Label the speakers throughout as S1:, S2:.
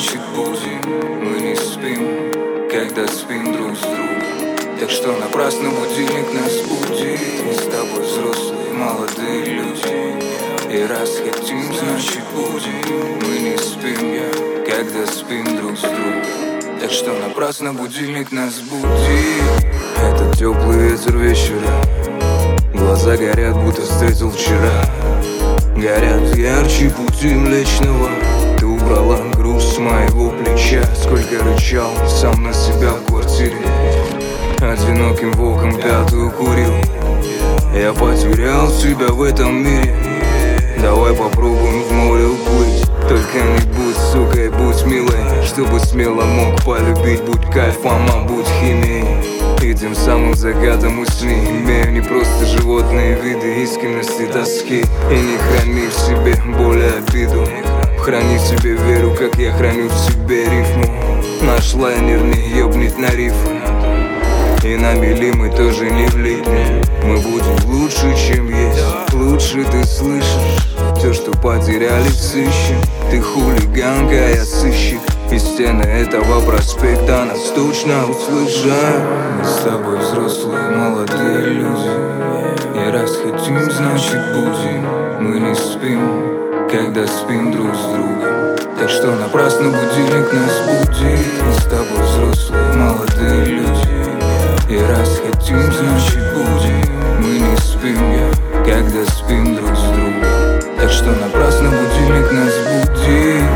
S1: значит будем. Мы не спим, когда спим друг с другом. Так что напрасно будильник нас будит. Мы с тобой взрослые, молодые люди. И раз хотим, значит будем. Мы не спим, когда спим друг с другом. Так что напрасно будильник нас будит.
S2: Это теплый ветер вечера. Глаза горят, будто встретил вчера. Горят ярче пути Млечного. Ты убрала груз с моего плеча. Сколько рычал сам на себя в квартире. Одиноким волком пятую курил. Я потерял себя в этом мире. Давай попробуем в море уплыть. Только не будь сукой, будь милой. Чтобы смело мог полюбить. Будь кайфом, а будь химией. И тем самым загадом усни. Имею не просто животные виды искренности, тоски. И не храни в себе боль и обиду. Храни в себе веру, как я храню в себе рифму. Наш лайнер не ёбнет на рифы. И на мели мы тоже не влипнем. Мы будем лучше, чем есть. Лучше ты слышишь все, что потеряли, сыщем. Ты хулиганка, я сыщик. И стены этого проспекта нас точно услышат.
S1: Мы с тобой взрослые, молодые люди. И раз хотим, значит будем. Мы не спим, когда спим друг с другом. Так что напрасно будильник нас будит. Мы с тобой взрослые, молодые люди. И раз хотим, значит будем. Мы не спим, когда спим друг с другом. Так что напрасно будильник нас будит.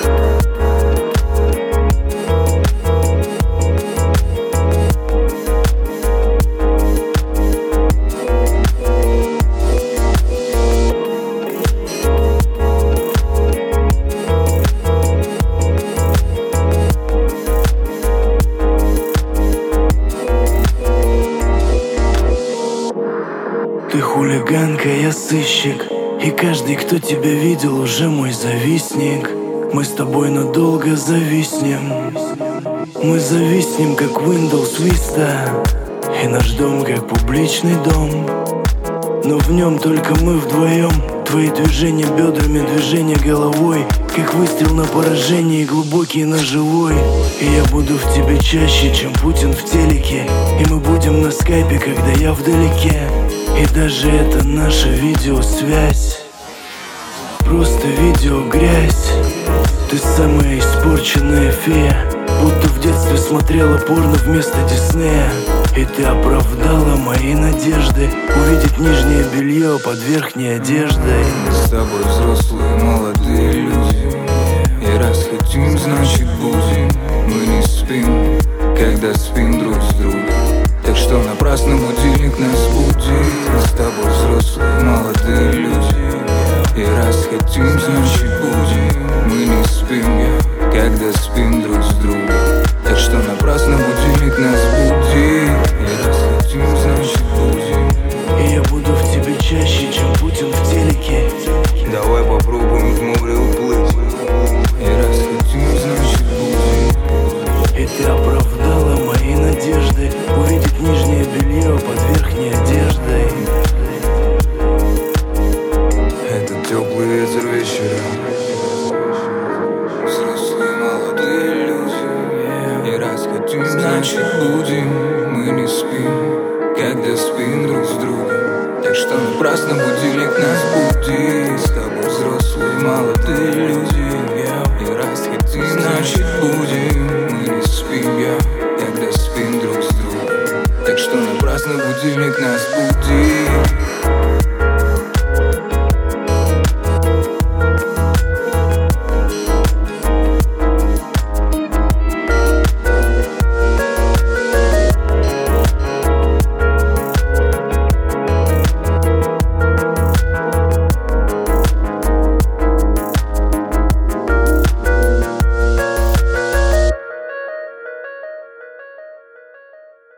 S3: Ты хулиганка, я сыщик. И каждый, кто тебя видел, уже мой завистник. Мы с тобой надолго зависнем. Мы зависнем, как Windows Vista. И наш дом, как публичный дом. Но в нем только мы вдвоем. Твои движения бедрами, движения головой. Как выстрел на поражение, глубокий на живой. И я буду в тебе чаще, чем Путин в телеке. И мы будем на скайпе, когда я вдалеке. И даже это наша видеосвязь. Просто видеогрязь. Ты самая испорченная фея. Будто в детстве смотрела порно вместо Диснея. И ты оправдала мои надежды увидеть нижнее белье под верхней одеждой.
S1: Мы с тобой взрослые, молодые люди. И раз хотим, значит будем. Мы не спим, когда спим друг с другом. Так что напрасно будильник нас будит. Мы с тобой взрослые, молодые люди. И раз хотим, значит будем. Мы не спим, когда спим друг с другом. Так что напрасно будильник нас будит. И раз хотим, значит будем.
S3: И я буду в тебе чаще, чем Путин в телеке.
S2: Давай попробуем в море уплыть.
S1: И раз хотим, значит будем.
S3: И ты оправдала мои надежды увидеть нижнее белье под верхней одеждой.
S2: Это теплый ветер вечера.
S1: Взрослые, молодые люди. И раз хотим, значит будем. Мы не спим, когда спим друг с другом. Так что напрасно будильник нас будит. С тобой взрослые, молодые люди. И раз хотим, значит будем. Мы не спим, когда спим друг с другом. Так что напрасно будильник нас будит.